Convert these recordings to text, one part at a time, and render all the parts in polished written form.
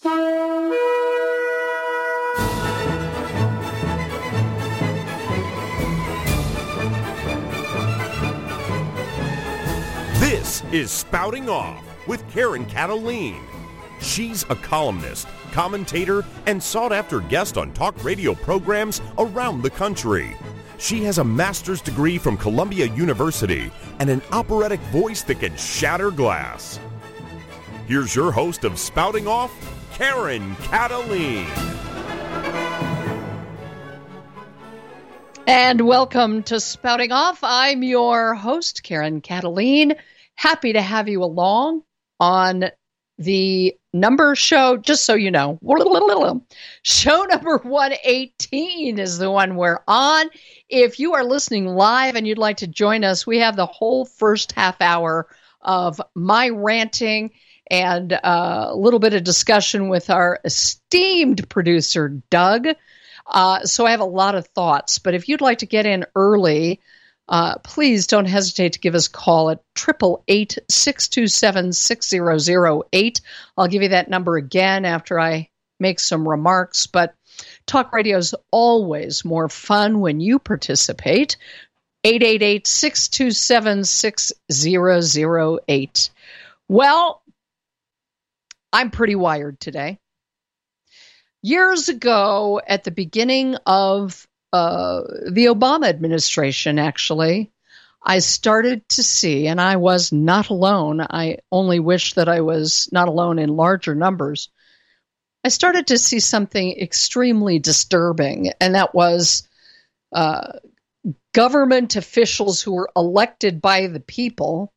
This is Spouting Off with Karen Cataline. She's a columnist, commentator, and sought-after guest on talk radio programs around the country. She has a master's degree from Columbia University and an operatic voice that can shatter glass. Here's your host of Spouting Off, Karen Cataline. And welcome to Spouting Off. I'm your host, Karen Cataline. Happy to have you along on the number show, just so you know. Show number 118 is the one we're on. If you are listening live and you'd like to join us, we have the whole first half hour of my ranting and a little bit of discussion with our esteemed producer, Doug. So I have a lot of thoughts, but if you'd like to get in early, please don't hesitate to give us a call at 888-627-6008. I'll give you that number again after I make some remarks, but talk radio is always more fun when you participate. 888-627-6008. Well, I'm pretty wired today. Years ago, at the beginning of the Obama administration, actually, I started to see, and I was not alone, I only wish that I was not alone in larger numbers, I started to see something extremely disturbing, and that was government officials who were elected by the people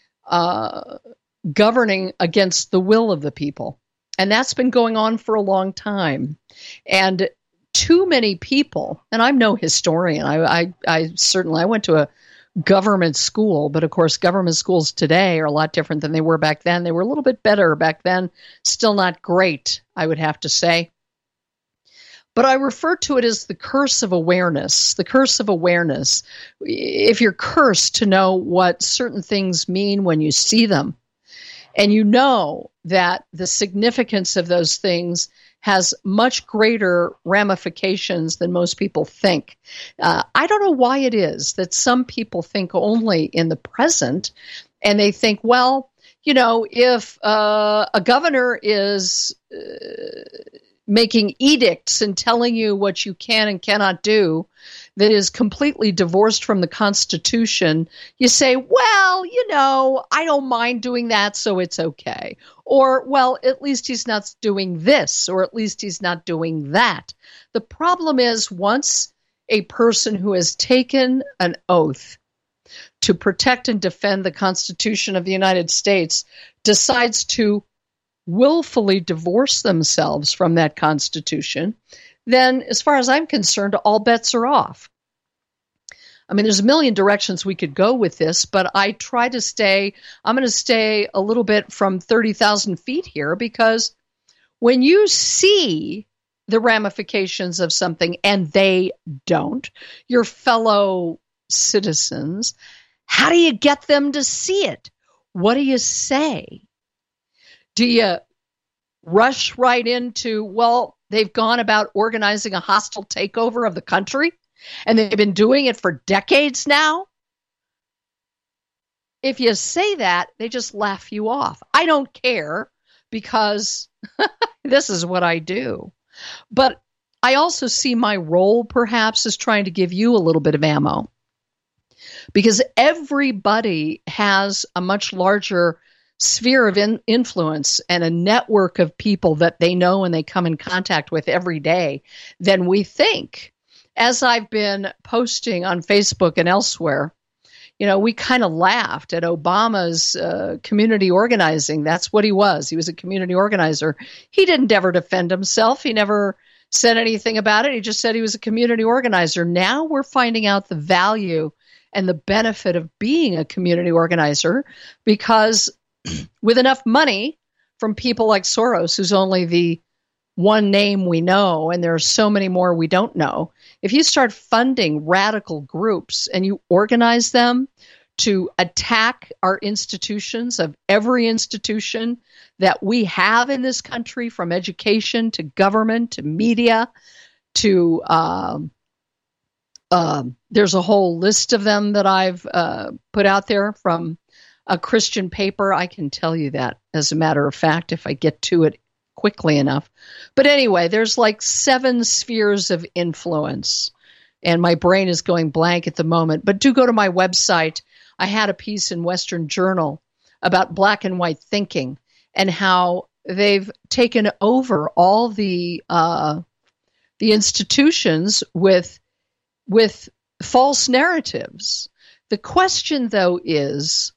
governing against the will of the people. And that's been going on for a long time. And too many people, and I'm no historian, I certainly went to a government school, but of course government schools today are a lot different than they were back then. They were a little bit better back then, still not great, I would have to say. But I refer to it as the curse of awareness. The curse of awareness. If you're cursed to know what certain things mean when you see them, and you know that the significance of those things has much greater ramifications than most people think. I don't know why it is that some people think only in the present, and they think, well, you know, if a governor is making edicts and telling you what you can and cannot do that is completely divorced from the Constitution, you say, well, you know, I don't mind doing that, so it's okay. Or, well, at least he's not doing this, or at least he's not doing that. The problem is, once a person who has taken an oath to protect and defend the Constitution of the United States decides to willfully divorce themselves from that Constitution, then as far as I'm concerned, all bets are off. I mean, there's a million directions we could go with this, but I'm going to stay a little bit from 30,000 feet here, because when you see the ramifications of something and they don't, your fellow citizens, how do you get them to see it? What do you say? Do you rush right into, well, they've gone about organizing a hostile takeover of the country, and they've been doing it for decades now? If you say that, they just laugh you off. I don't care, because this is what I do. But I also see my role perhaps as trying to give you a little bit of ammo, because everybody has a much larger sphere of influence and a network of people that they know and they come in contact with every day than we think. As I've been posting on Facebook and elsewhere, you know, we kind of laughed at Obama's community organizing. That's what he was. He was a community organizer. He didn't ever defend himself. He never said anything about it. He just said he was a community organizer. Now we're finding out the value and the benefit of being a community organizer, because with enough money from people like Soros, who's only the one name we know, and there are so many more we don't know, if you start funding radical groups and you organize them to attack our institutions, of every institution that we have in this country, from education to government to media to there's a whole list of them that I've put out there from a Christian paper. I can tell you that, as a matter of fact, if I get to it quickly enough. But anyway, there's like 7 spheres of influence, and my brain is going blank at the moment. But do go to my website. I had a piece in Western Journal about black and white thinking and how they've taken over all the institutions with false narratives. The question, though, is,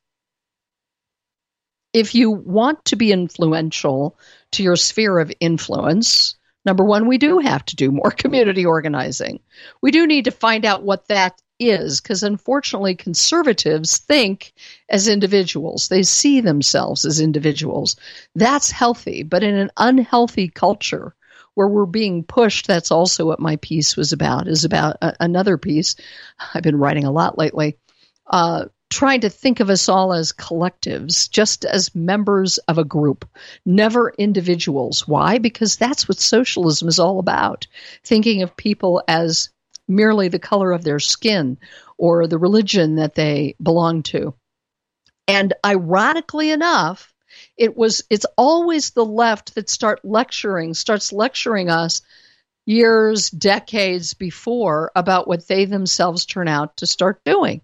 if you want to be influential to your sphere of influence, number one, we do have to do more community organizing. We do need to find out what that is, because unfortunately conservatives think as individuals. They see themselves as individuals. That's healthy, but in an unhealthy culture where we're being pushed, that's also what my piece was about, is about another piece. I've been writing a lot lately, trying to think of us all as collectives, just as members of a group, never individuals. Why? Because that's what socialism is all about, thinking of people as merely the color of their skin or the religion that they belong to. And ironically enough, it's always the left that starts lecturing us years, decades before about what they themselves turn out to start doing.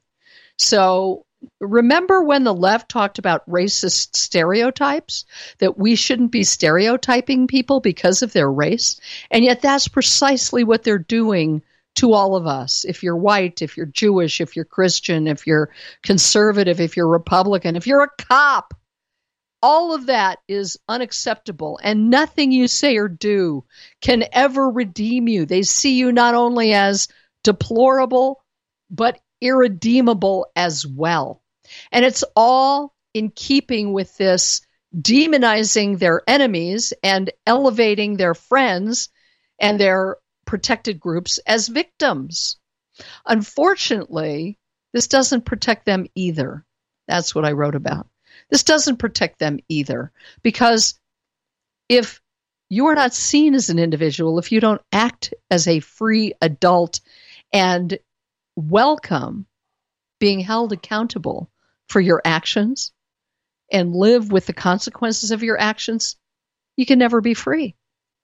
So remember when the left talked about racist stereotypes, that we shouldn't be stereotyping people because of their race? And yet that's precisely what they're doing to all of us. If you're white, if you're Jewish, if you're Christian, if you're conservative, if you're Republican, if you're a cop, all of that is unacceptable, and nothing you say or do can ever redeem you. They see you not only as deplorable, but irredeemable as well. And it's all in keeping with this demonizing their enemies and elevating their friends and their protected groups as victims. Unfortunately, this doesn't protect them either. That's what I wrote about. This doesn't protect them either, because if you are not seen as an individual, if you don't act as a free adult and welcome being held accountable for your actions and live with the consequences of your actions, you can never be free.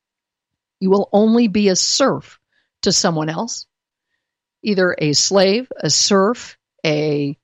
You will only be a serf to someone else, either a slave, a serf, a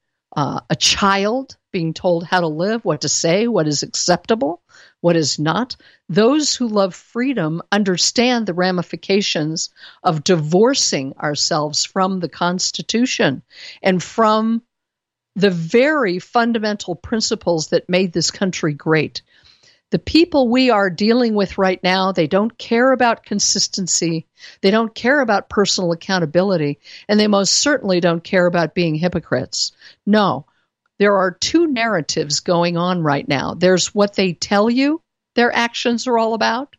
child being told how to live, what to say, what is acceptable, what is not. Those who love freedom understand the ramifications of divorcing ourselves from the Constitution and from the very fundamental principles that made this country great. The people we are dealing with right now, they don't care about consistency, they don't care about personal accountability, and they most certainly don't care about being hypocrites. No, there are 2 narratives going on right now. There's what they tell you their actions are all about.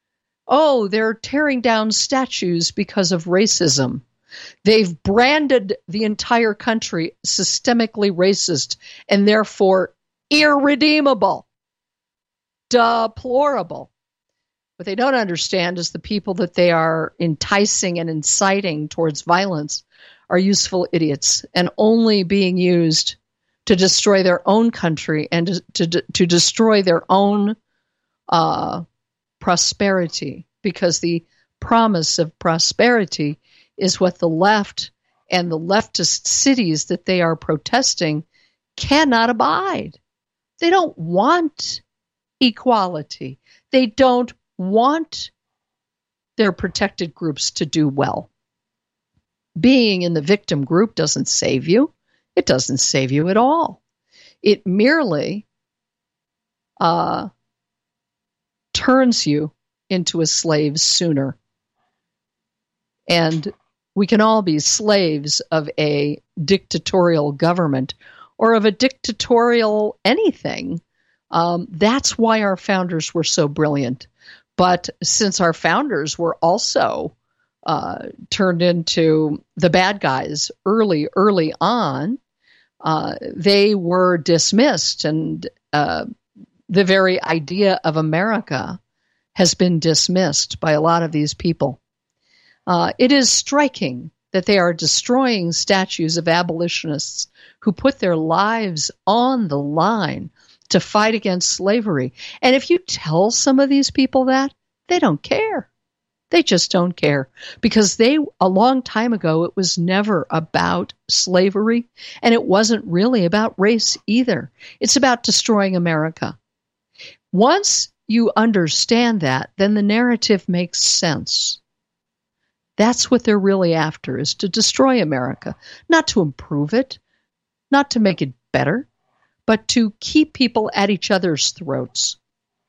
Oh, they're tearing down statues because of racism. They've branded the entire country systemically racist and therefore irredeemable. Deplorable. What they don't understand is the people that they are enticing and inciting towards violence are useful idiots and only being used to destroy their own country and to destroy their own prosperity, because the promise of prosperity is what the left and the leftist cities that they are protesting cannot abide. They don't want equality. They don't want their protected groups to do well. Being in the victim group doesn't save you. It doesn't save you at all. It merely turns you into a slave sooner. And we can all be slaves of a dictatorial government or of a dictatorial anything. That's why our founders were so brilliant. But since our founders were also turned into the bad guys early on, they were dismissed, and the very idea of America has been dismissed by a lot of these people. It is striking that they are destroying statues of abolitionists who put their lives on the line to fight against slavery. And if you tell some of these people that, they don't care. They just don't care, because a long time ago, it was never about slavery, and it wasn't really about race either. It's about destroying America. Once you understand that, then the narrative makes sense. That's what they're really after, is to destroy America, not to improve it, not to make it better, but to keep people at each other's throats.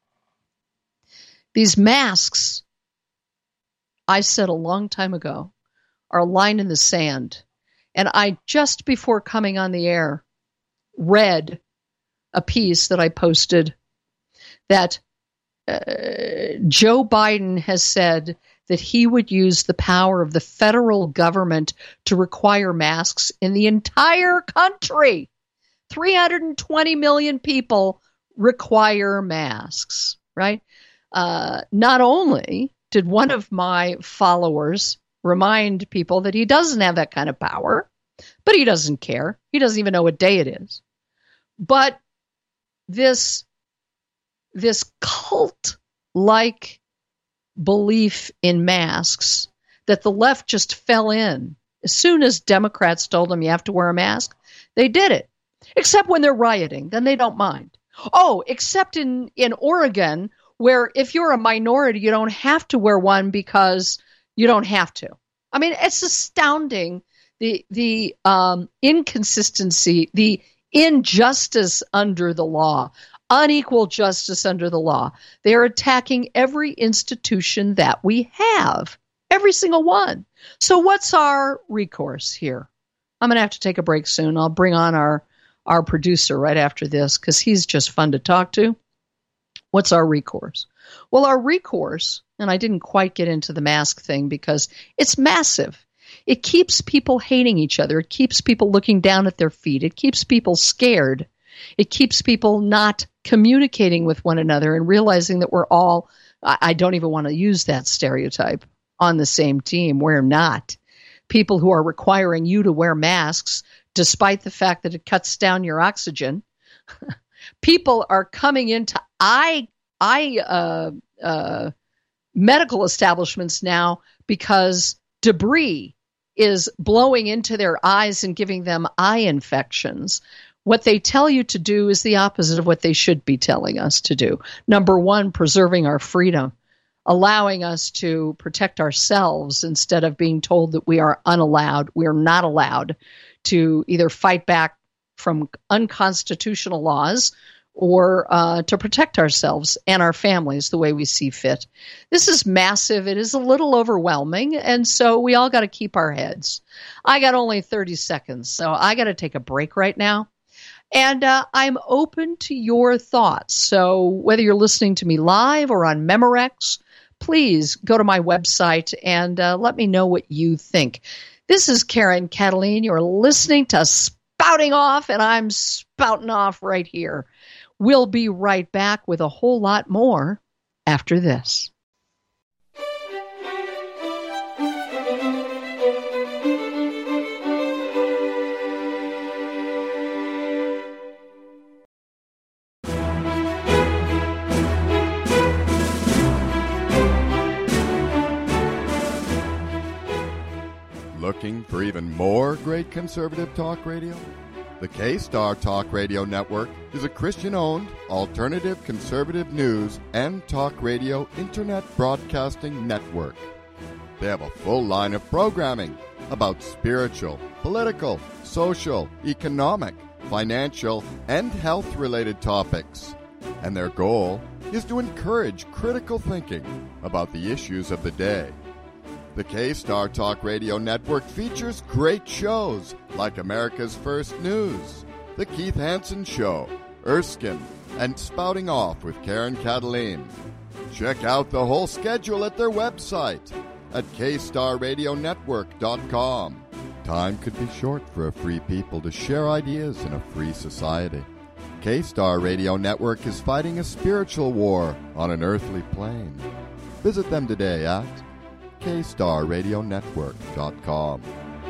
These masks, I said a long time ago, are a line in the sand. And I, just before coming on the air, read a piece that I posted that Joe Biden has said that he would use the power of the federal government to require masks in the entire country. 320 million people require masks, right? Not only did one of my followers remind people that he doesn't have that kind of power, but he doesn't care. He doesn't even know what day it is. But this cult-like belief in masks that the left just fell in. As soon as Democrats told them you have to wear a mask, they did it. Except when they're rioting, then they don't mind. Oh, except in Oregon, where if you're a minority, you don't have to wear one because you don't have to. I mean, it's astounding, the inconsistency, the injustice under the law, unequal justice under the law. They are attacking every institution that we have, every single one. So what's our recourse here? I'm going to have to take a break soon. I'll bring on our producer right after this, because he's just fun to talk to. What's our recourse? Well, our recourse, and I didn't quite get into the mask thing because it's massive. It keeps people hating each other. It keeps people looking down at their feet. It keeps people scared. It keeps people not communicating with one another and realizing that we're all, I don't even want to use that stereotype, on the same team. We're not. People who are requiring you to wear masks, despite the fact that it cuts down your oxygen. People are coming into medical establishments now because debris is blowing into their eyes and giving them eye infections. What they tell you to do is the opposite of what they should be telling us to do. Number one, preserving our freedom, allowing us to protect ourselves instead of being told that we are not allowed to either fight back from unconstitutional laws or to protect ourselves and our families the way we see fit. This is massive. It is a little overwhelming, and so we all got to keep our heads. I got only 30 seconds, so I got to take a break right now. And I'm open to your thoughts. So whether you're listening to me live or on Memorex, please go to my website and let me know what you think. This is Karen Cataline. You're listening to Spouting Off, and I'm spouting off right here. We'll be right back with a whole lot more after this. Looking for even more great conservative talk radio? The K-Star Talk Radio Network is a Christian-owned, alternative conservative news and talk radio internet broadcasting network. They have a full line of programming about spiritual, political, social, economic, financial, and health-related topics. And their goal is to encourage critical thinking about the issues of the day. The K-Star Talk Radio Network features great shows like America's First News, The Keith Hansen Show, Erskine, and Spouting Off with Karen Cataline. Check out the whole schedule at their website at kstarradionetwork.com. Time could be short for a free people to share ideas in a free society. K-Star Radio Network is fighting a spiritual war on an earthly plane. Visit them today at kstarradionetwork.com.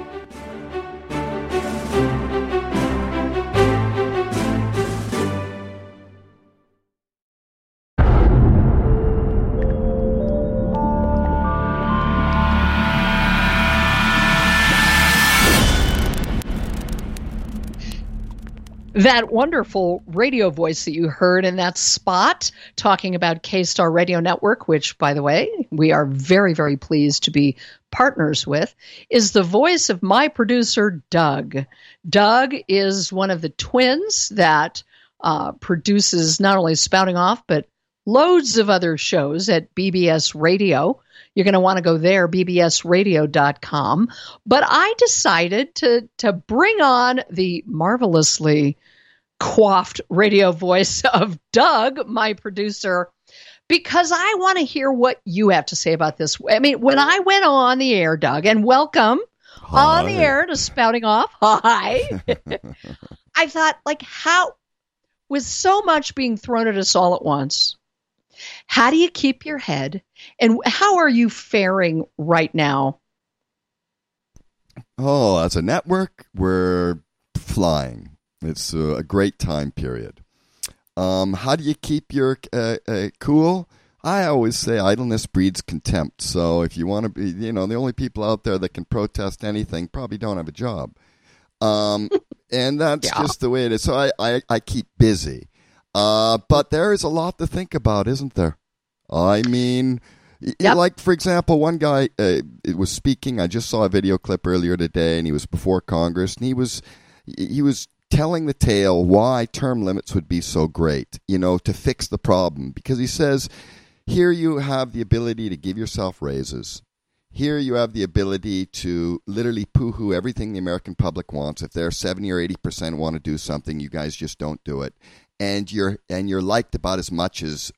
That wonderful radio voice that you heard in that spot talking about K-Star Radio Network, which, by the way, we are very, very pleased to be partners with, is the voice of my producer, Doug. Doug is one of the twins that produces not only Spouting Off, but loads of other shows at BBS Radio. You're going to want to go there, bbsradio.com. But I decided to bring on the marvelously coiffed radio voice of Doug, my producer, because I want to hear what you have to say about this. I mean, when I went on the air, Doug, and welcome on the air to Spouting Off. Hi. I thought, like, how, with so much being thrown at us all at once, how do you keep your head? And how are you faring right now? Oh, as a network, we're flying. It's a great time period. How do you keep your cool? I always say idleness breeds contempt. So if you want to be, the only people out there that can protest anything probably don't have a job. And that's just the way it is. So I keep busy. But there is a lot to think about, isn't there? I mean, like, for example, one guy was speaking. I just saw a video clip earlier today, and he was before Congress, and he was telling the tale why term limits would be so great, to fix the problem. Because he says, here you have the ability to give yourself raises. Here you have the ability to literally poo-hoo everything the American public wants. If they're 70 or 80% want to do something, you guys just don't do it. And you're liked about as much as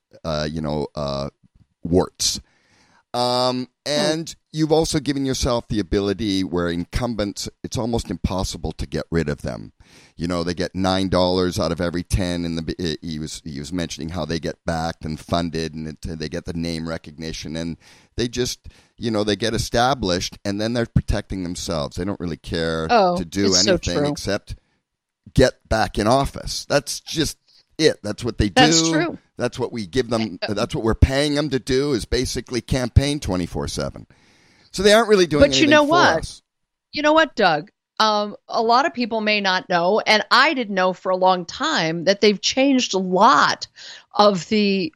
warts. And you've also given yourself the ability where incumbents, it's almost impossible to get rid of them. They get $9 out of every 10, and he was mentioning how they get backed and funded, and they get the name recognition, and they just they get established, and then they're protecting themselves. They don't really care to do anything except get back in office. That's just it. That's what they do. That's true. That's what we give them. That's what we're paying them to do, is basically campaign 24/7. So they aren't really doing anything for us. You know what, Doug? A lot of people may not know, and I didn't know for a long time, that they've changed a lot of the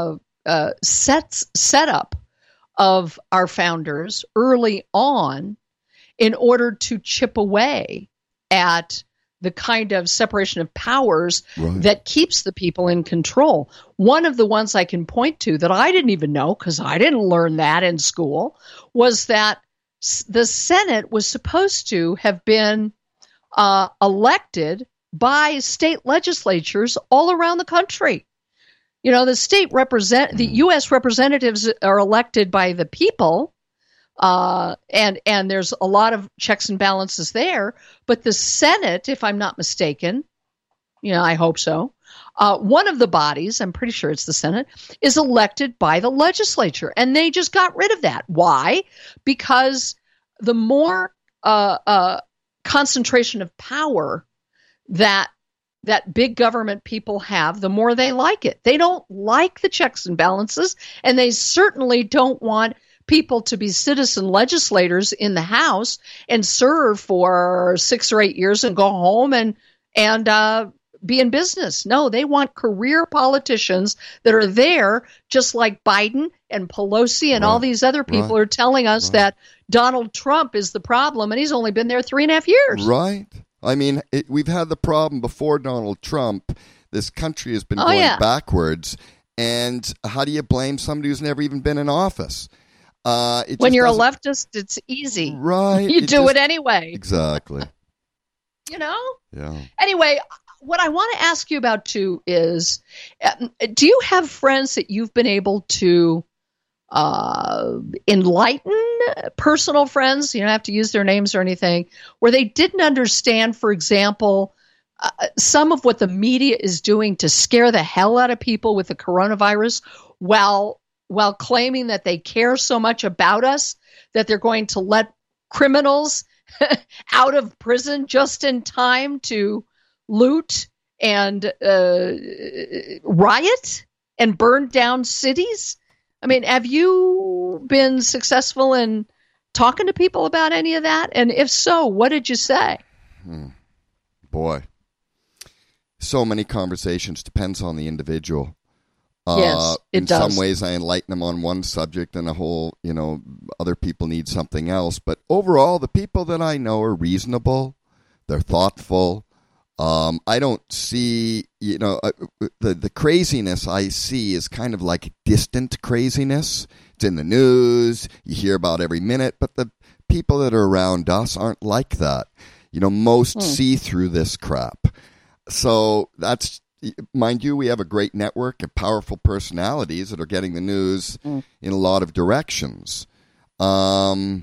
setup of our founders early on in order to chip away at the kind of separation of powers that keeps the people in control. One of the ones I can point to that I didn't even know, because I didn't learn that in school, was that the Senate was supposed to have been elected by state legislatures all around the country. The U.S. representatives are elected by the people, and there's a lot of checks and balances there. But the Senate, if I'm not mistaken, I hope so, one of the bodies, I'm pretty sure it's the Senate, is elected by the legislature. And they just got rid of that. Why? Because the more concentration of power that big government people have, the more they like it. They don't like the checks and balances, and they certainly don't want people to be citizen legislators in the House and serve for 6 or 8 years and go home and be in business. No, they want career politicians that are there, just like Biden and Pelosi and all these other people are telling us that Donald Trump is the problem, and he's only been there 3.5 years. Right. I mean, we've had the problem before Donald Trump. This country has been going backwards. And how do you blame somebody who's never even been in office? When you're a leftist, it's easy. Right. You do it anyway. Exactly. Yeah. Anyway, what I want to ask you about, too, is do you have friends that you've been able to enlightened personal friends, you don't have to use their names or anything, where they didn't understand, for example, some of what the media is doing to scare the hell out of people with the coronavirus while claiming that they care so much about us that they're going to let criminals out of prison just in time to loot and riot and burn down cities. I mean, have you been successful in talking to people about any of that? And if so, what did you say? Boy, so many conversations. Depends on the individual. Yes, it does. In some ways, I enlighten them on one subject, and other people need something else. But overall, the people that I know are reasonable. They're thoughtful. I don't see, the craziness I see is kind of like distant craziness. It's in the news. You hear about every minute. But the people that are around us aren't like that. Most see through this crap. So that's, mind you, we have a great network of powerful personalities that are getting the news in a lot of directions. I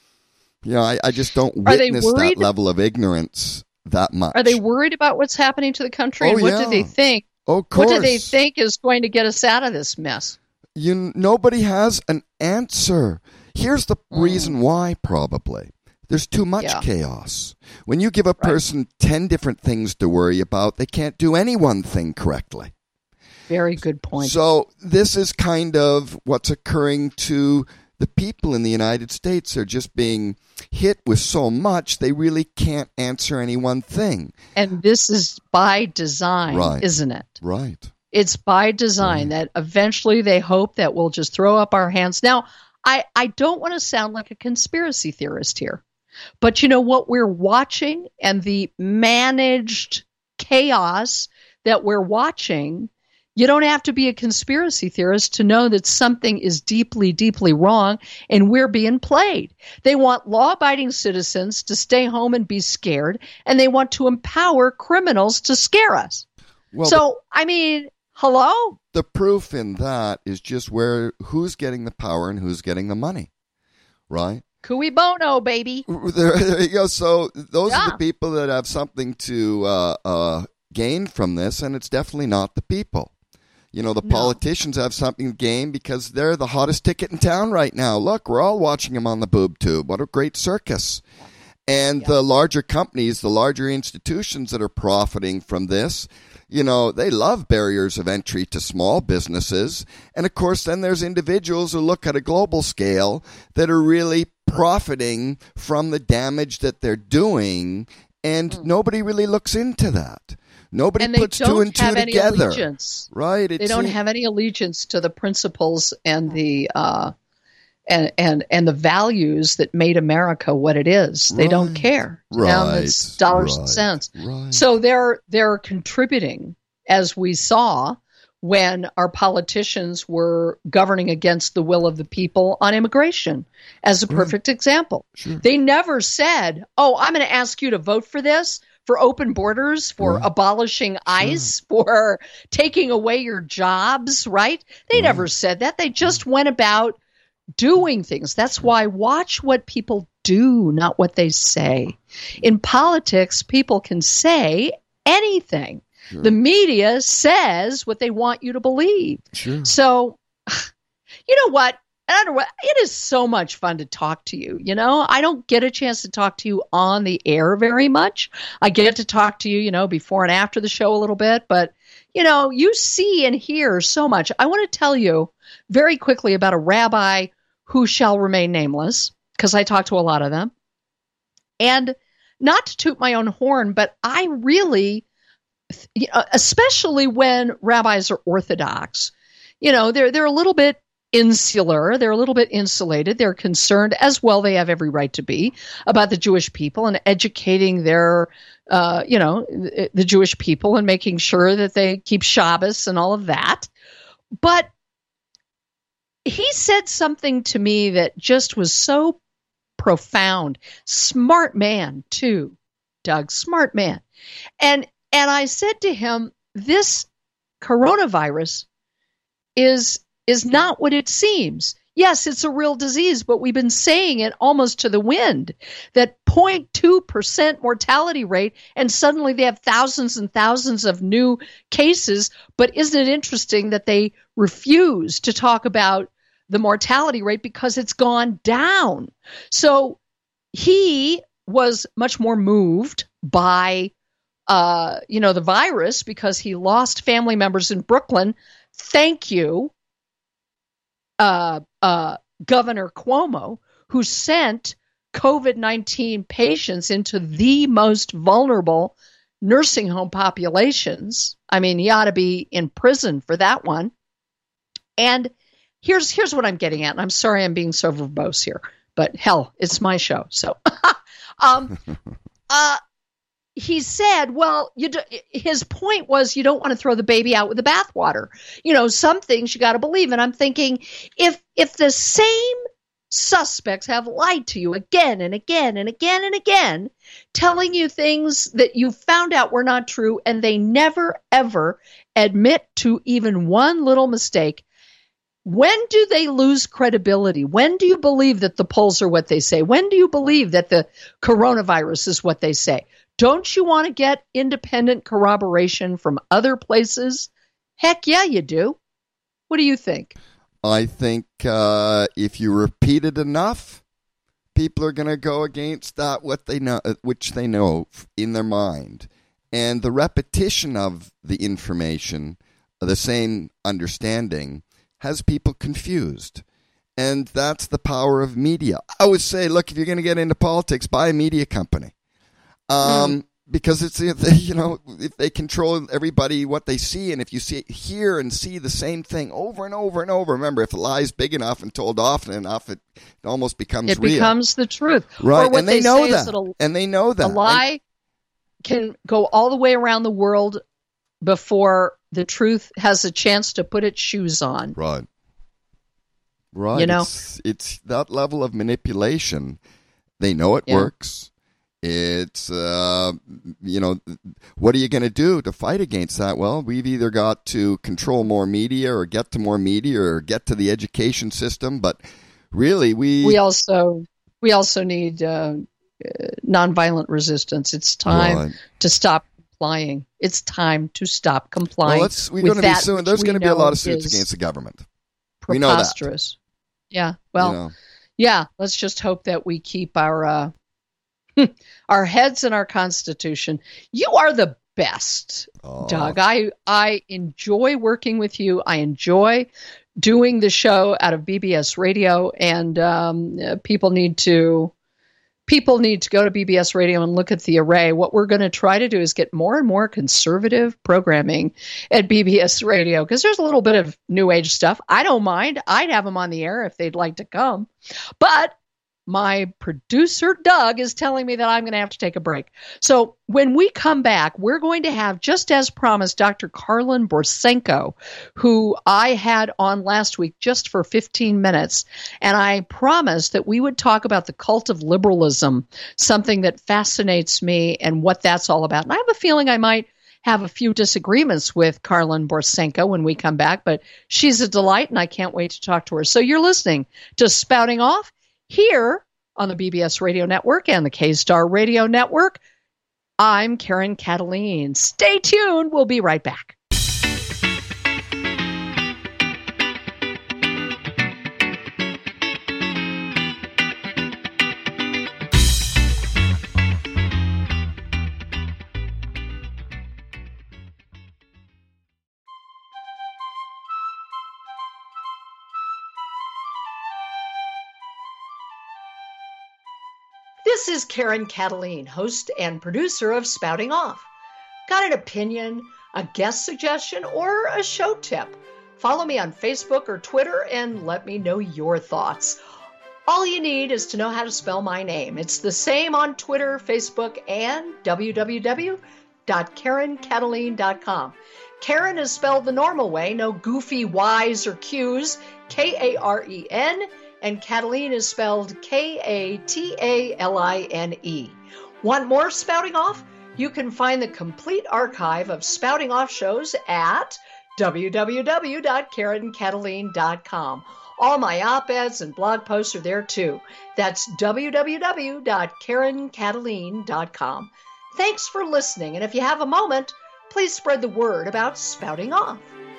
just don't witness that level of ignorance that much. Are they worried about what's happening to the country? And what do they think? Of course. What do they think is going to get us out of this mess? Nobody has an answer. Here's the reason why, probably. There's too much chaos. When you give a person 10 different things to worry about, they can't do any one thing correctly. Very good point. So this is kind of what's occurring to the people in the United States. They're just being hit with so much, they really can't answer any one thing. And this is by design, isn't it? Right. It's by design that eventually they hope that we'll just throw up our hands. Now, I don't want to sound like a conspiracy theorist here. But what we're watching and the managed chaos that we're watching, you don't have to be a conspiracy theorist to know that something is deeply, deeply wrong and we're being played. They want law-abiding citizens to stay home and be scared, and they want to empower criminals to scare us. Well, hello? The proof in that is just who's getting the power and who's getting the money, right? Cui bono, baby. There you go. So those are the people that have something to gain from this, and it's definitely not the people. The politicians have something to gain because they're the hottest ticket in town right now. Look, we're all watching them on the boob tube. What a great circus. And the larger companies, the larger institutions that are profiting from this, they love barriers of entry to small businesses. And, of course, then there's individuals who look at a global scale that are really profiting from the damage that they're doing, and nobody really looks into that. Nobody puts two and two together. Right? They don't have any allegiance to the principles and the and the values that made America what it is. They don't care. Now it's dollars and cents. Right. So they're contributing, as we saw when our politicians were governing against the will of the people on immigration as a perfect example. Sure. They never said, I'm going to ask you to vote for this, for open borders, for abolishing ICE, for taking away your jobs, right? They never said that. They just went about doing things. That's why watch what people do, not what they say. In politics, people can say anything. Sure. The media says what they want you to believe. Sure. So, you know what? It is so much fun to talk to you. I don't get a chance to talk to you on the air very much. I get to talk to you, before and after the show a little bit. But, you see and hear so much. I want to tell you very quickly about a rabbi who shall remain nameless, because I talk to a lot of them. And not to toot my own horn, but I really, especially when rabbis are Orthodox, they're a little bit insular. They're a little bit insulated. They're concerned, as well they have every right to be, about the Jewish people and educating their, the Jewish people and making sure that they keep Shabbos and all of that. But he said something to me that just was so profound. Smart man, too, Doug. Smart man. And I said to him, this coronavirus is not what it seems. Yes, it's a real disease, but we've been saying it almost to the wind, that 0.2% mortality rate, and suddenly they have thousands and thousands of new cases. But isn't it interesting that they refuse to talk about the mortality rate because it's gone down? So he was much more moved by the virus because he lost family members in Brooklyn. Thank you, Governor Cuomo, who sent COVID-19 patients into the most vulnerable nursing home populations. I mean, he ought to be in prison for that one. And here's what I'm getting at. And I'm sorry I'm being so verbose here, but hell, it's my show. So he said, well, his point was you don't want to throw the baby out with the bathwater. Some things you got to believe. And I'm thinking, if the same suspects have lied to you again and again and again and again, telling you things that you found out were not true, and they never, ever admit to even one little mistake, when do they lose credibility? When do you believe that the polls are what they say? When do you believe that the coronavirus is what they say? Don't you want to get independent corroboration from other places? Heck yeah, you do. What do you think? I think if you repeat it enough, people are going to go against that which they know in their mind. And the repetition of the information, the same understanding, has people confused. And that's the power of media. I would say, look, if you're going to get into politics, buy a media company. Because it's, if they control everybody, what they see, and if you hear and see the same thing over and over and over, remember, if a lie is big enough and told often enough, it almost becomes real. It becomes the truth. Right, and they know that. And they know that. A lie can go all the way around the world before the truth has a chance to put its shoes on. Right. It's that level of manipulation. They know it works. It's, what are you going to do to fight against that? Well, we've either got to control more media or get to more media or get to the education system. But really, we also need nonviolent resistance. It's time to stop complying. It's time to stop complying. Well, there's going to be a lot of suits against the government. We know that. Yeah. Well, let's just hope that we keep our heads in our Constitution. You are the best, Doug. I enjoy working with you. I enjoy doing the show out of BBS Radio, and people need to go to BBS Radio and look at the array. What we're going to try to do is get more and more conservative programming at BBS Radio, because there's a little bit of new age stuff. I don't mind. I'd have them on the air if they'd like to come. But my producer, Doug, is telling me that I'm going to have to take a break. So when we come back, we're going to have, just as promised, Dr. Karlin Borysenko, who I had on last week just for 15 minutes. And I promised that we would talk about the cult of liberalism, something that fascinates me and what that's all about. And I have a feeling I might have a few disagreements with Karlin Borysenko when we come back, but she's a delight, and I can't wait to talk to her. So you're listening to Spouting Off here on the BBS Radio Network and the K-Star Radio Network. I'm Karen Kataline. Stay tuned. We'll be right back. This is Karen Kataline, host and producer of Spouting Off. Got an opinion, a guest suggestion, or a show tip? Follow me on Facebook or Twitter and let me know your thoughts. All you need is to know how to spell my name. It's the same on Twitter, Facebook, and www.KarenKataline.com. Karen is spelled the normal way, no goofy Y's or Q's, Karen, and Kataline is spelled Kataline. Want more Spouting Off? You can find the complete archive of Spouting Off shows at www.KarenKataline.com. All my op-eds and blog posts are there too. That's www.KarenKataline.com. Thanks for listening, and if you have a moment, please spread the word about Spouting Off.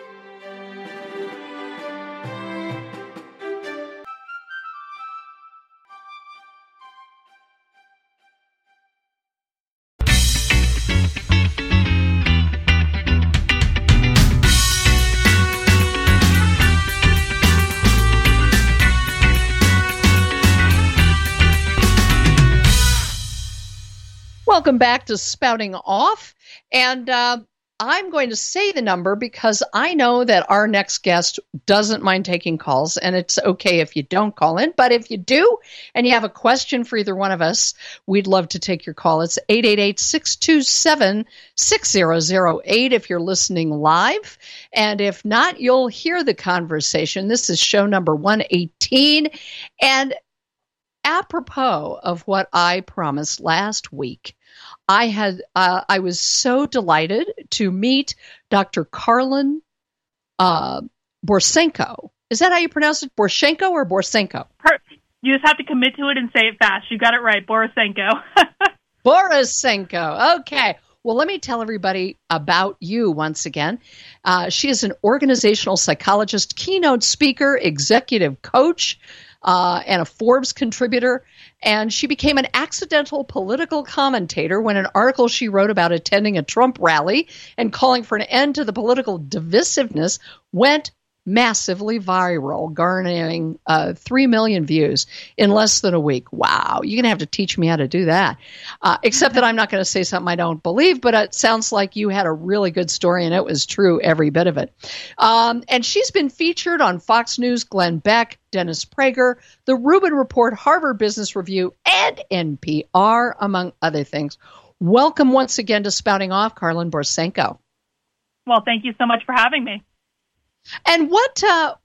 Welcome back to Spouting Off, and I'm going to say the number because I know that our next guest doesn't mind taking calls, and it's okay if you don't call in, but if you do and you have a question for either one of us, we'd love to take your call. It's 888-627-6008 if you're listening live, and if not, you'll hear the conversation. This is show number 118, and apropos of what I promised last week, I was so delighted to meet Dr. Karlyn Borysenko. Is that how you pronounce it? Borysenko or Borysenko? You just have to commit to it and say it fast. You got it right, Borysenko. Borysenko. Okay. Well, let me tell everybody about you once again. She is an organizational psychologist, keynote speaker, executive coach, and a Forbes contributor. And she became an accidental political commentator when an article she wrote about attending a Trump rally and calling for an end to the political divisiveness went massively viral, garnering 3 million views in less than a week. Wow, you're going to have to teach me how to do that. Except that I'm not going to say something I don't believe, but it sounds like you had a really good story, and it was true, every bit of it. And she's been featured on Fox News, Glenn Beck, Dennis Prager, The Rubin Report, Harvard Business Review, and NPR, among other things. Welcome once again to Spouting Off, Karlyn Borysenko. Well, thank you so much for having me. And what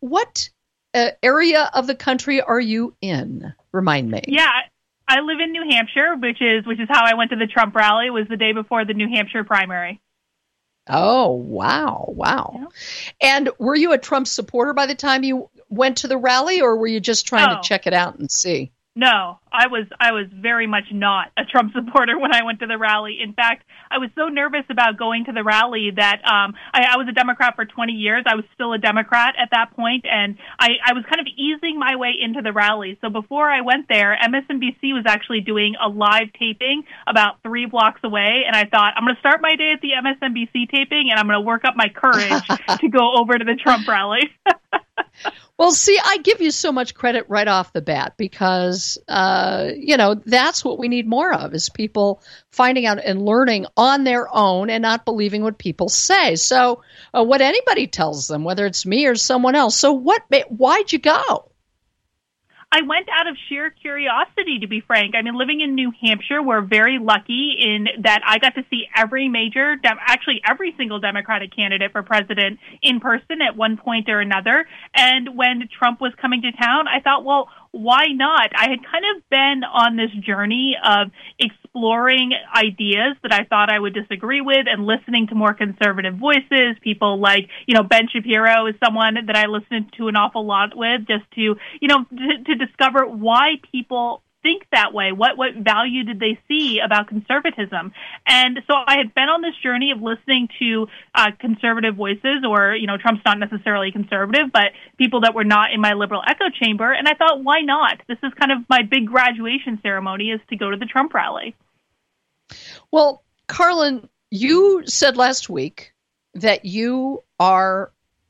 area of the country are you in? Remind me. Yeah, I live in New Hampshire, which is how I went to the Trump rally. It was the day before the New Hampshire primary. Oh, wow. Yeah. And were you a Trump supporter by the time you went to the rally, or were you just trying to check it out and see? No, I was very much not a Trump supporter when I went to the rally. In fact, I was so nervous about going to the rally that I was a Democrat for 20 years. I was still a Democrat at that point, and I was kind of easing my way into the rally. So before I went there, MSNBC was actually doing a live taping about 3 blocks away, and I thought, I'm going to start my day at the MSNBC taping, and I'm going to work up my courage to go over to the Trump rally. Well, see, I give you so much credit right off the bat because, that's what we need more of is people finding out and learning on their own and not believing what people say. So what anybody tells them, whether it's me or someone else. So why'd you go? I went out of sheer curiosity, to be frank. I mean, living in New Hampshire, we're very lucky in that I got to see every single Democratic candidate for president in person at one point or another. And when Trump was coming to town, I thought, well, why not? I had kind of been on this journey of exploring ideas that I thought I would disagree with and listening to more conservative voices. People like, Ben Shapiro is someone that I listened to an awful lot with just to discover why people think that way. What value did they see about conservatism? And so I had been on this journey of listening to conservative voices, or, Trump's not necessarily conservative, but people that were not in my liberal echo chamber. And I thought, why not? This is kind of my big graduation ceremony, is to go to the Trump rally. Well, Karlyn, you said last week that you are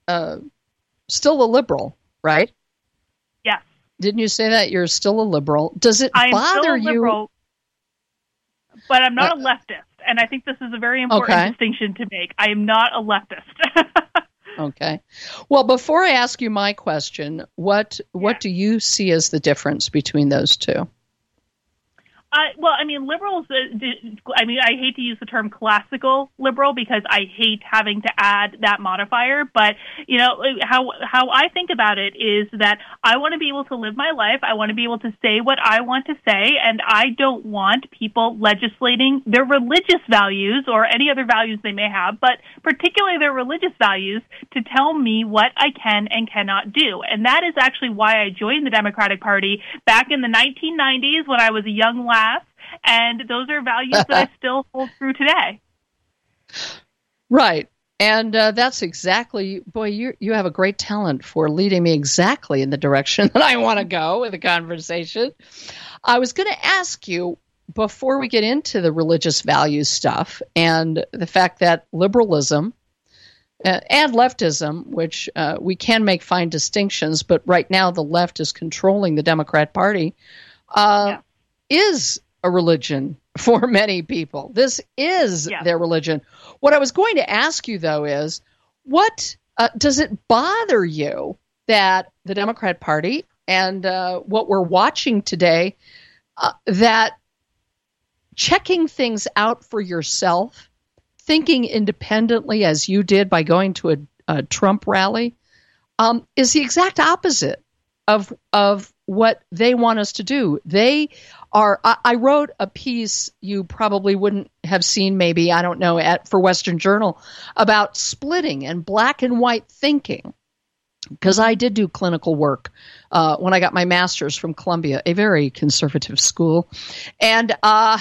still a liberal, right? Yes. Didn't you say that you're still a liberal? Does it bother you? I'm still a liberal, but I'm not a leftist. And I think this is a very important distinction to make. I am not a leftist. Okay. Well, before I ask you my question, what do you see as the difference between those two? Well, I mean, liberals, I hate to use the term classical liberal because I hate having to add that modifier. But, you know, how I think about it is that I want to be able to live my life. I want to be able to say what I want to say. And I don't want people legislating their religious values or any other values they may have, but particularly their religious values to tell me what I can and cannot do. And that is actually why I joined the Democratic Party back in the 1990s when I was a young lass. And those are values that I still hold true today. Right. And that's exactly, boy, you have a great talent for leading me exactly in the direction that I want to go with the conversation. I was going to ask you, before we get into the religious values stuff and the fact that liberalism and leftism, which we can make fine distinctions, but right now the left is controlling the Democrat Party, is a religion for many people. This is their religion. What I was going to ask you, though, is what does it bother you that the Democrat Party and what we're watching today, that checking things out for yourself, thinking independently as you did by going to a Trump rally, is the exact opposite of what they want us to do. They are. I wrote a piece you probably wouldn't have seen, maybe, I don't know, for Western Journal about splitting and black and white thinking, because I did do clinical work when I got my master's from Columbia, a very conservative school, and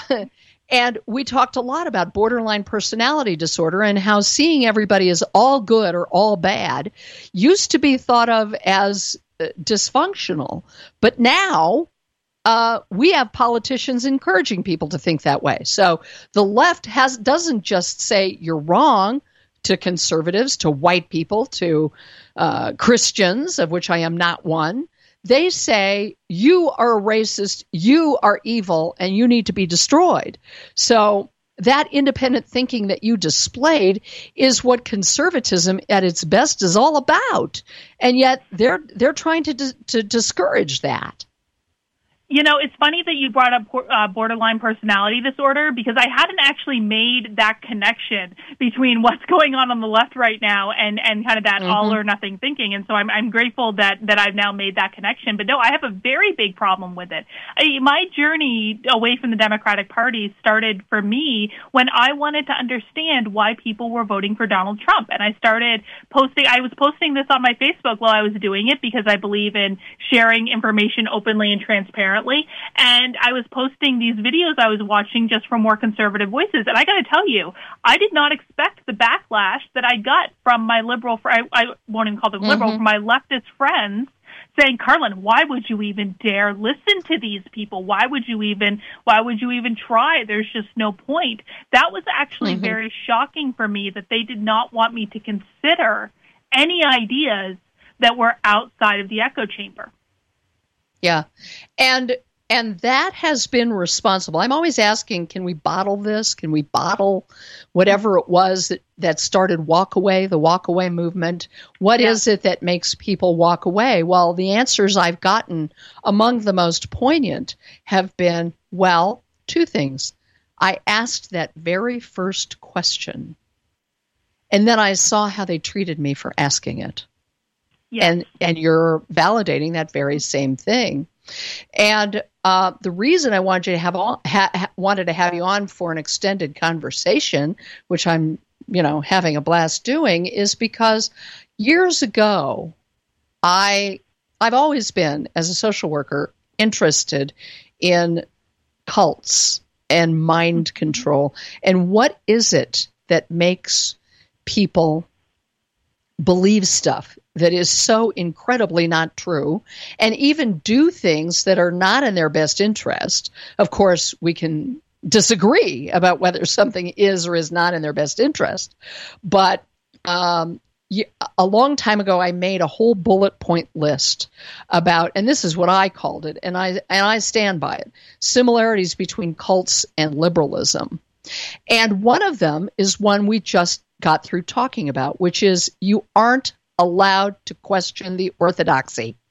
we talked a lot about borderline personality disorder and how seeing everybody as all good or all bad used to be thought of as dysfunctional. But now we have politicians encouraging people to think that way. So the left doesn't just say you're wrong to conservatives, to white people, to Christians, of which I am not one. They say you are a racist, you are evil, and you need to be destroyed. So that independent thinking that you displayed is what conservatism at its best is all about. And yet they're trying to discourage that. You know, it's funny that you brought up borderline personality disorder, because I hadn't actually made that connection between what's going on the left right now and kind of that all or nothing thinking. And so I'm grateful that I've now made that connection. But no, I have a very big problem with it. My journey away from the Democratic Party started for me when I wanted to understand why people were voting for Donald Trump. And I was posting this on my Facebook while I was doing it, because I believe in sharing information openly and transparently. And I was posting these videos I was watching just from more conservative voices. And I got to tell you, I did not expect the backlash that I got from my liberal, I won't even call them liberal, from my leftist friends saying, Carlin, why would you even dare listen to these people? Why would you even try? There's just no point. That was actually very shocking for me, that they did not want me to consider any ideas that were outside of the echo chamber. Yeah. And that has been responsible. I'm always asking, can we bottle this? Can we bottle whatever it was that started the walk away movement? What is it that makes people walk away? Well, the answers I've gotten among the most poignant have been, well, two things. I asked that very first question, and then I saw how they treated me for asking it. Yes. And you're validating that very same thing. And the reason I wanted you to wanted to have you on for an extended conversation, which I'm, having a blast doing, is because years ago, I've always been, as a social worker, interested in cults and mind control, and what is it that makes people believe stuff that is so incredibly not true, and even do things that are not in their best interest. Of course, we can disagree about whether something is or is not in their best interest. But a long time ago, I made a whole bullet point list about, and this is what I called it, and I stand by it, similarities between cults and liberalism. And one of them is one we just got through talking about, which is you aren't allowed to question the orthodoxy.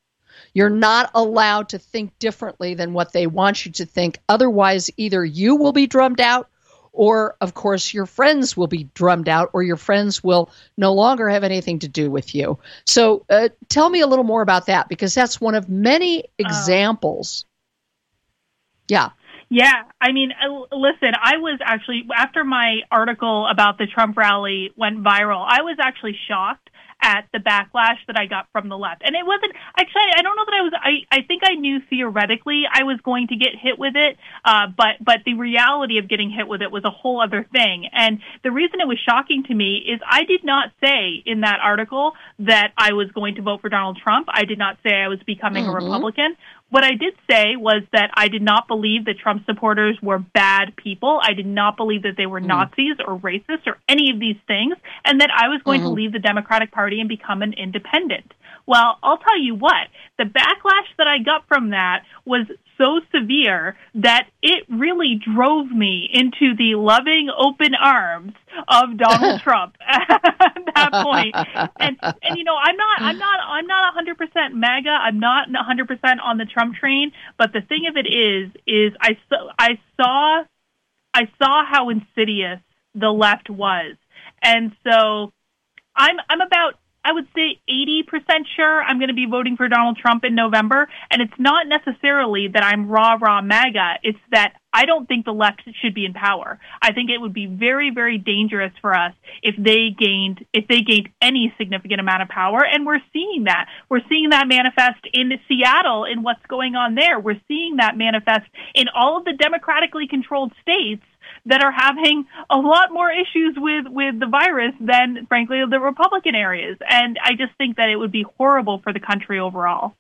You're not allowed to think differently than what they want you to think. Otherwise, either you will be drummed out, or, of course, your friends will be drummed out, or your friends will no longer have anything to do with you. So tell me a little more about that, because that's one of many examples. Yeah. Yeah. I mean, listen, I was actually, after my article about the Trump rally went viral, I was actually shocked at the backlash that I got from the left. And it wasn't, actually, I don't know that I think I knew theoretically I was going to get hit with it, but the reality of getting hit with it was a whole other thing. And the reason it was shocking to me is I did not say in that article that I was going to vote for Donald Trump. I did not say I was becoming a Republican. What I did say was that I did not believe that Trump supporters were bad people. I did not believe that they were Nazis or racists or any of these things, and that I was going to leave the Democratic Party and become an independent. Well, I'll tell you what, the backlash that I got from that was so severe that it really drove me into the loving, open arms of Donald Trump at that point. And you know, I'm not 100% MAGA. I'm not 100% on the Trump train. But the thing of it is I saw how insidious the left was, and so I'm about, I would say, 80% sure I'm going to be voting for Donald Trump in November. And it's not necessarily that I'm rah MAGA. It's that I don't think the left should be in power. I think it would be very, very dangerous for us if they gained any significant amount of power. And we're seeing that. We're seeing that manifest in Seattle in what's going on there. We're seeing that manifest in all of the democratically controlled states that are having a lot more issues with the virus than, frankly, the Republican areas. And I just think that it would be horrible for the country overall.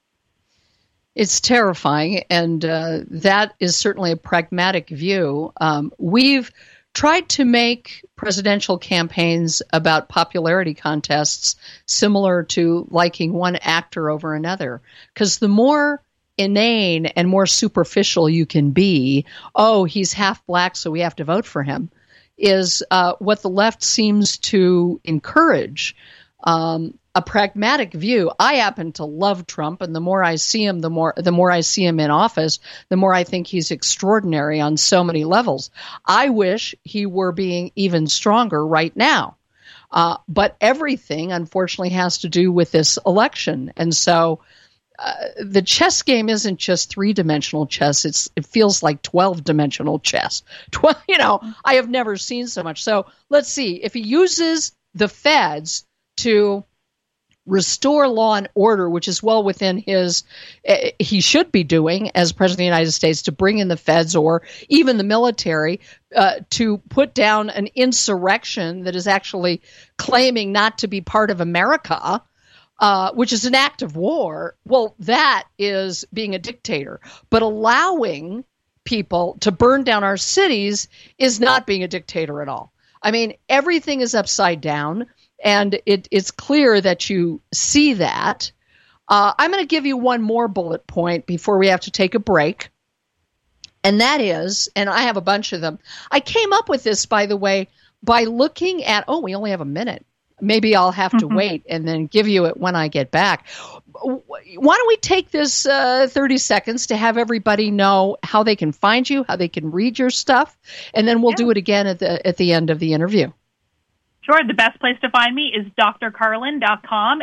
It's terrifying, and that is certainly a pragmatic view. We've tried to make presidential campaigns about popularity contests similar to liking one actor over another, because the more inane and more superficial you can be, oh, he's half black, so we have to vote for him, is what the left seems to encourage. A pragmatic view. I happen to love Trump, and the more I see him, the more I see him in office, the more I think he's extraordinary on so many levels. I wish he were being even stronger right now. But everything, unfortunately, has to do with this election. And so the chess game isn't just 3-dimensional chess. It feels like 12-dimensional chess. I have never seen so much. So let's see. If he uses the feds to restore law and order, which is well within he should be doing as President of the United States, to bring in the feds or even the military to put down an insurrection that is actually claiming not to be part of America, which is an act of war. Well, that is being a dictator. But allowing people to burn down our cities is not being a dictator at all. I mean, everything is upside down. And it's clear that you see that. I'm going to give you one more bullet point before we have to take a break. And that is, and I have a bunch of them. I came up with this, by the way, by looking at, we only have a minute. Maybe I'll have to wait and then give you it when I get back. Why don't we take this 30 seconds to have everybody know how they can find you, how they can read your stuff, and then we'll do it again at the end of the interview. Sure. The best place to find me is drkarlyn.com,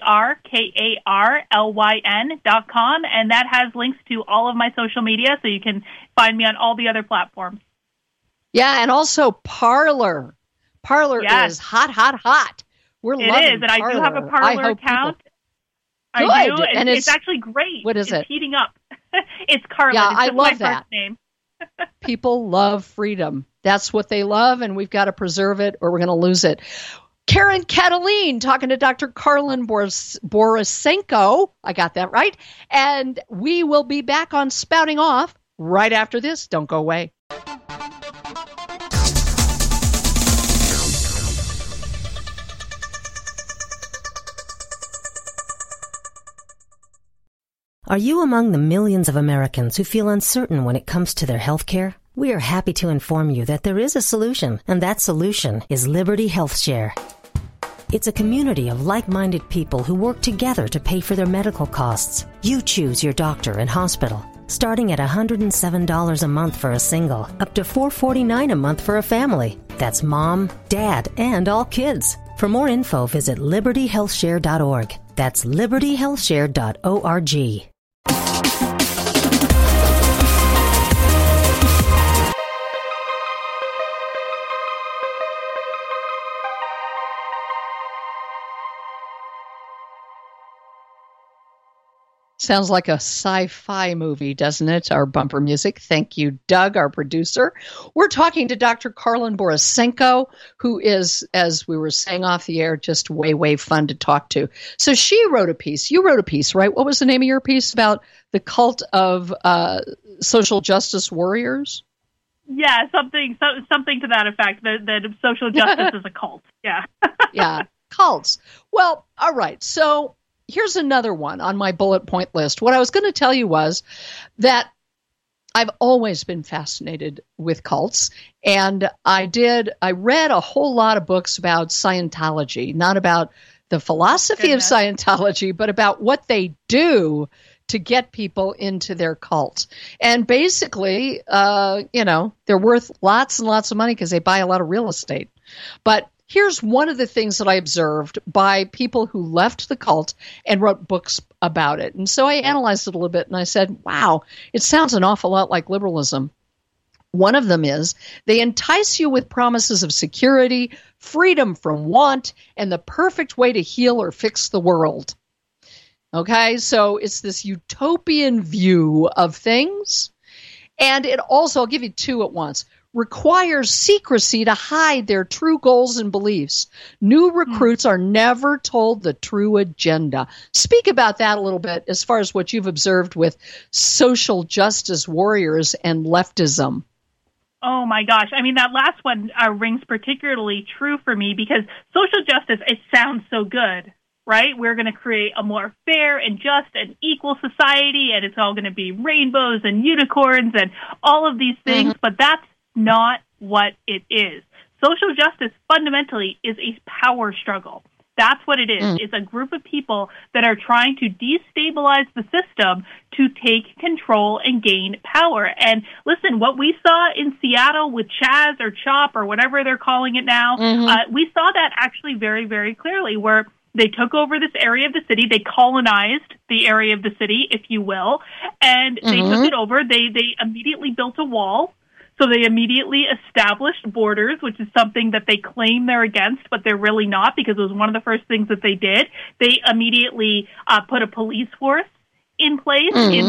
drkarlyn.com, and that has links to all of my social media, so you can find me on all the other platforms. Yeah, and also Parler. Parler is hot. We're loving Parler. It is, and I do have a Parler account. I do, and it's actually great. What is it? It's heating up. It's Carlyn. Yeah, I love that. First name. People love freedom. That's what they love, and we've got to preserve it or we're going to lose it. Karen Kataline talking to Dr. Karlyn Borysenko. I got that right. And we will be back on Spouting Off right after this. Don't go away. Are you among the millions of Americans who feel uncertain when it comes to their health care? We are happy to inform you that there is a solution, and that solution is Liberty Health Share. It's a community of like-minded people who work together to pay for their medical costs. You choose your doctor and hospital, starting at $107 a month for a single, up to $449 a month for a family. That's mom, dad, and all kids. For more info, visit libertyhealthshare.org. That's libertyhealthshare.org. Sounds like a sci-fi movie, doesn't it? Our bumper music. Thank you, Doug, our producer. We're talking to Dr. Karlin Borisenko, who is, as we were saying off the air, just way, way fun to talk to. So she wrote a piece. You wrote a piece, right? What was the name of your piece about the cult of social justice warriors? Yeah, something to that effect, that social justice is a cult. Yeah. Yeah, cults. Well, all right. So here's another one on my bullet point list. What I was going to tell you was that I've always been fascinated with cults, and I read a whole lot of books about Scientology, not about the philosophy of Scientology, but about what they do to get people into their cult. And basically, they're worth lots and lots of money because they buy a lot of real estate. But here's one of the things that I observed by people who left the cult and wrote books about it. And so I analyzed it a little bit, and I said, wow, it sounds an awful lot like liberalism. One of them is they entice you with promises of security, freedom from want, and the perfect way to heal or fix the world. Okay, so it's this utopian view of things. And it also, I'll give you two at once, requires secrecy to hide their true goals and beliefs. New recruits are never told the true agenda. Speak about that a little bit as far as what you've observed with social justice warriors and leftism. Oh my gosh. I mean, that last one rings particularly true for me because social justice, it sounds so good, right? We're going to create a more fair and just and equal society, and it's all going to be rainbows and unicorns and all of these things, but that's not what it is. Social justice fundamentally is a power struggle. That's what it is. It's a group of people that are trying to destabilize the system to take control and gain power. And listen, what we saw in Seattle with Chaz or CHOP or whatever they're calling it now, we saw that actually very, very clearly, where they took over this area of the city. They colonized the area of the city, if you will, and they took it over. They immediately built a wall. So they immediately established borders, which is something that they claim they're against, but they're really not, because it was one of the first things that they did. They immediately put a police force in place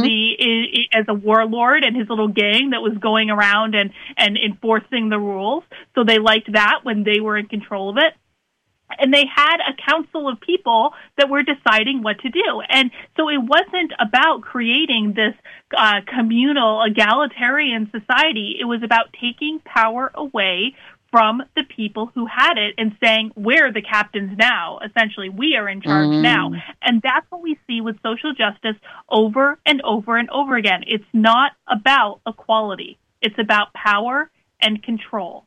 as a warlord and his little gang that was going around and enforcing the rules. So they liked that when they were in control of it. And they had a council of people that were deciding what to do. And so it wasn't about creating this communal, egalitarian society. It was about taking power away from the people who had it and saying, we're the captains now. Essentially, we are in charge now. And that's what we see with social justice over and over and over again. It's not about equality. It's about power and control.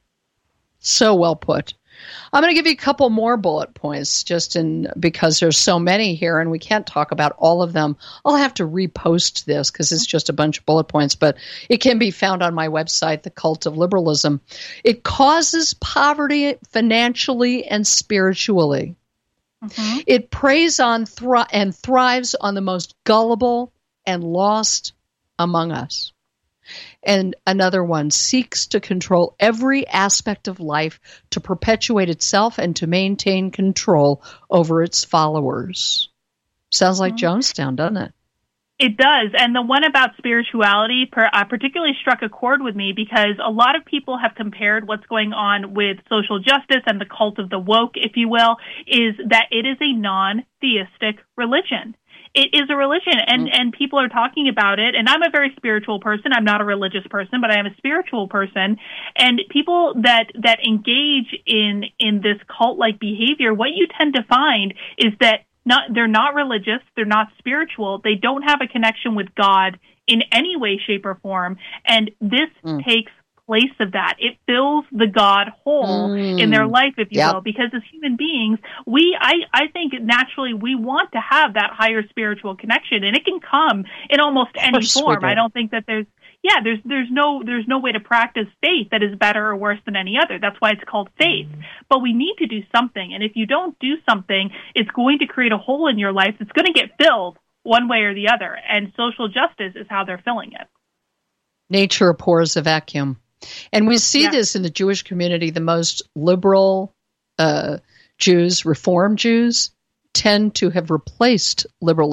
So well put. I'm going to give you a couple more bullet points because there's so many here and we can't talk about all of them. I'll have to repost this because it's just a bunch of bullet points, but it can be found on my website, The Cult of Liberalism. It causes poverty financially and spiritually. It preys on and thrives on the most gullible and lost among us. And another one seeks to control every aspect of life to perpetuate itself and to maintain control over its followers. Sounds like Jonestown, doesn't it? It does. And the one about spirituality particularly struck a chord with me because a lot of people have compared what's going on with social justice and the cult of the woke, if you will, is that it is a non-theistic religion. It is a religion, and people are talking about it. And I'm a very spiritual person. I'm not a religious person, but I am a spiritual person. And people that engage in this cult-like behavior, what you tend to find is that they're not religious, they're not spiritual, they don't have a connection with God in any way, shape, or form. And this takes place of that. It fills the God hole in their life, if you will, because as human beings, I think naturally we want to have that higher spiritual connection, and it can come in almost any form. I don't think that there's no way to practice faith that is better or worse than any other. That's why it's called faith. But we need to do something, and if you don't do something, it's going to create a hole in your life that's going to get filled one way or the other, and social justice is how they're filling it. Nature abhors a vacuum. And we see this in the Jewish community. The most liberal Jews, Reform Jews, tend to have replaced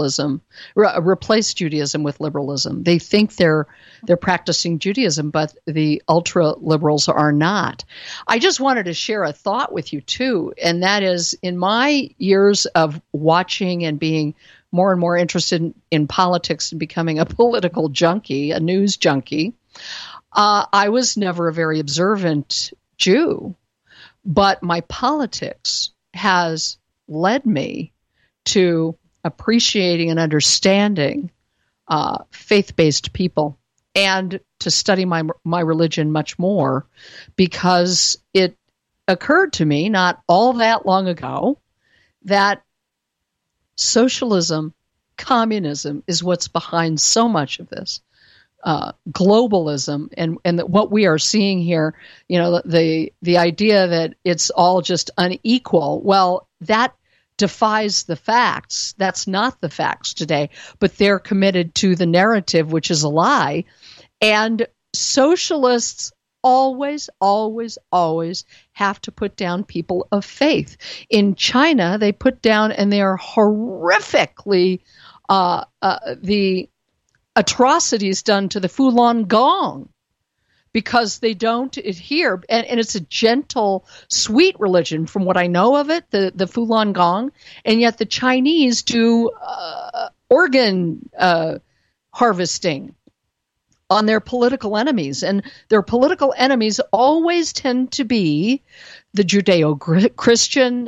Judaism with liberalism. They think they're practicing Judaism, but the ultra-liberals are not. I just wanted to share a thought with you, too, and that is, in my years of watching and being more and more interested in politics and becoming a political junkie, a news junkie, I was never a very observant Jew, but my politics has led me to appreciating and understanding faith-based people and to study my religion much more, because it occurred to me not all that long ago that socialism, communism is what's behind so much of this. Globalism and what we are seeing here, the idea that it's all just unequal. Well, that defies the facts. That's not the facts today, but they're committed to the narrative, which is a lie. And socialists always, always, always have to put down people of faith. In China, they put down, and they are horrifically, the atrocities done to the Falun Gong, because they don't adhere, and it's a gentle, sweet religion from what I know of it, the Falun Gong, and yet the Chinese do organ harvesting on their political enemies, and their political enemies always tend to be the Judeo-Christian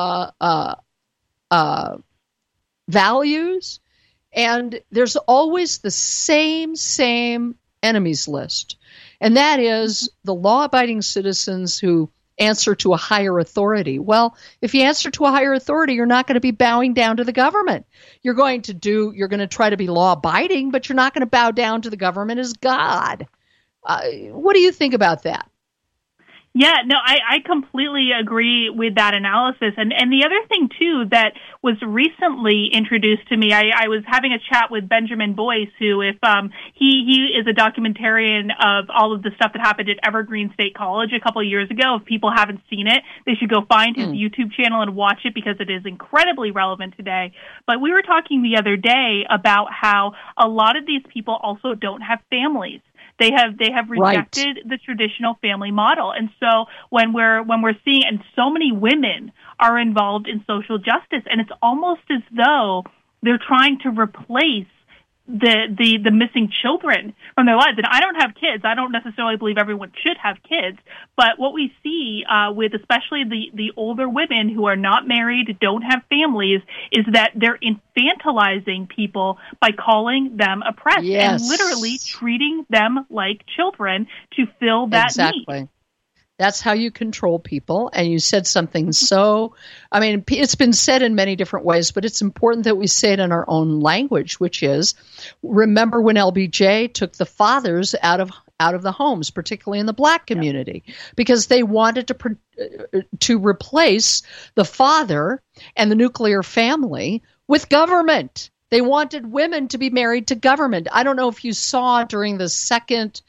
values. And there's always the same enemies list. And that is the law-abiding citizens who answer to a higher authority. Well, if you answer to a higher authority, you're not going to be bowing down to the government. You're going to try to be law-abiding, but you're not going to bow down to the government as God. What do you think about that? Yeah, no, I completely agree with that analysis. And the other thing, too, that was recently introduced to me, I was having a chat with Benjamin Boyce, who, if he is a documentarian of all of the stuff that happened at Evergreen State College a couple of years ago. If people haven't seen it, they should go find his YouTube channel and watch it, because it is incredibly relevant today. But we were talking the other day about how a lot of these people also don't have families. They have rejected the traditional family model. And so when we're seeing, and so many women are involved in social justice, and it's almost as though they're trying to replace the missing children from their lives. And I don't have kids. I don't necessarily believe everyone should have kids. But what we see with especially the older women who are not married, don't have families, is that they're infantilizing people by calling them oppressed and literally treating them like children to fill that need. That's how you control people. And you said something it's been said in many different ways, but it's important that we say it in our own language, which is, remember when LBJ took the fathers out of the homes, particularly in the Black community, because they wanted to replace the father and the nuclear family with government. They wanted women to be married to government. I don't know if you saw during the second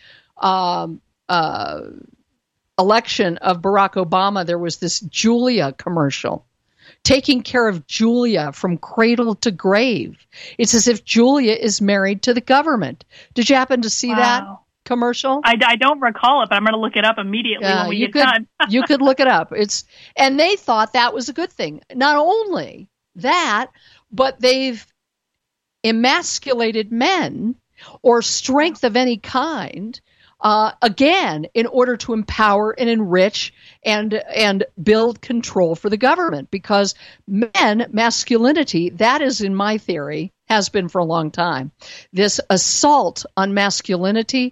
election of Barack Obama, there was this Julia commercial, taking care of Julia from cradle to grave. It's as if Julia is married to the government. Did you happen to see that commercial? I don't recall it, but I'm going to look it up immediately when we get done. You could look it up. And they thought that was a good thing. Not only that, but they've emasculated men or strength of any kind, again, in order to empower and enrich and build control for the government. Because masculinity, that is, in my theory, has been for a long time. This assault on masculinity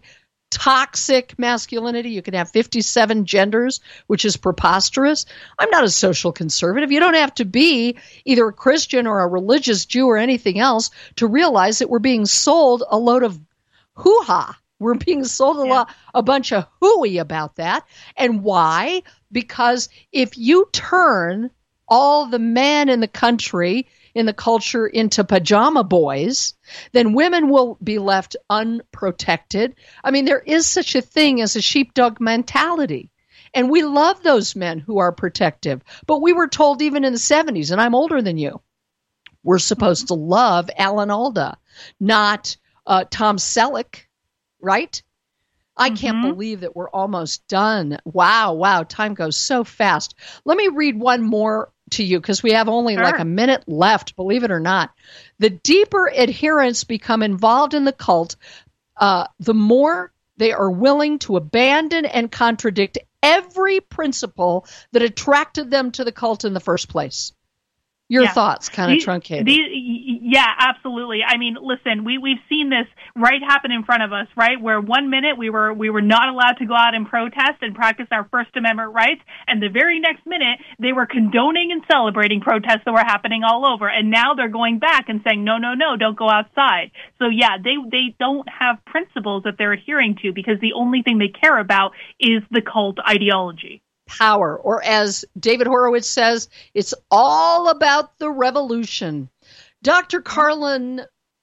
toxic masculinity. You can have 57 genders, which is preposterous. I'm not a social conservative. You don't have to be either a Christian or a religious Jew or anything else to realize that we're being sold a load of hoo-ha. We're being sold a bunch of hooey about that. And why? Because if you turn all the men in the country, in the culture, into pajama boys, then women will be left unprotected. I mean, there is such a thing as a sheepdog mentality. And we love those men who are protective. But we were told even in the 70s, and I'm older than you, we're supposed to love Alan Alda, not Tom Selleck, right? I can't believe that we're almost done. Wow. Time goes so fast. Let me read one more to you because we have only like a minute left, believe it or not. The deeper adherents become involved in the cult, the more they are willing to abandon and contradict every principle that attracted them to the cult in the first place. Your thoughts, kind of truncated. Yeah, absolutely. I mean, listen, we've seen this happen in front of us, right? Where 1 minute we were not allowed to go out and protest and practice our First Amendment rights, and the very next minute they were condoning and celebrating protests that were happening all over, and now they're going back and saying no, don't go outside. So yeah, they don't have principles that they're adhering to because the only thing they care about is the cult ideology. Power, or as David Horowitz says, it's all about the revolution. Dr. Karlin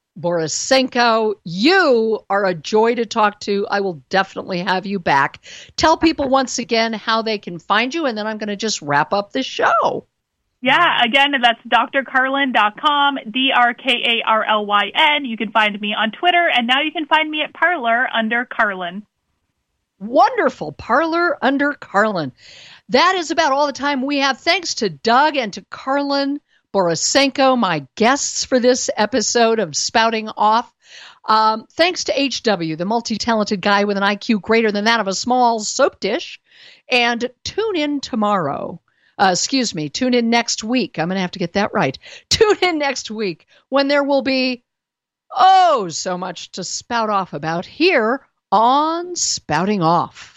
Borisenko, you are a joy to talk to. I will definitely have you back. Tell people once again how they can find you, and then I'm going to just wrap up the show. Yeah, again, that's drkarlin.com, DrKarlyn. You can find me on Twitter, and now you can find me at Parler under Karlin. Wonderful. Parler under Karlin. That is about all the time we have. Thanks to Doug and to Karlin Borisenko, my guests for this episode of Spouting Off. Thanks to HW, the multi-talented guy with an IQ greater than that of a small soap dish. And tune in tomorrow. Tune in next week. I'm going to have to get that right. Tune in next week when there will be, so much to spout off about here on Spouting Off.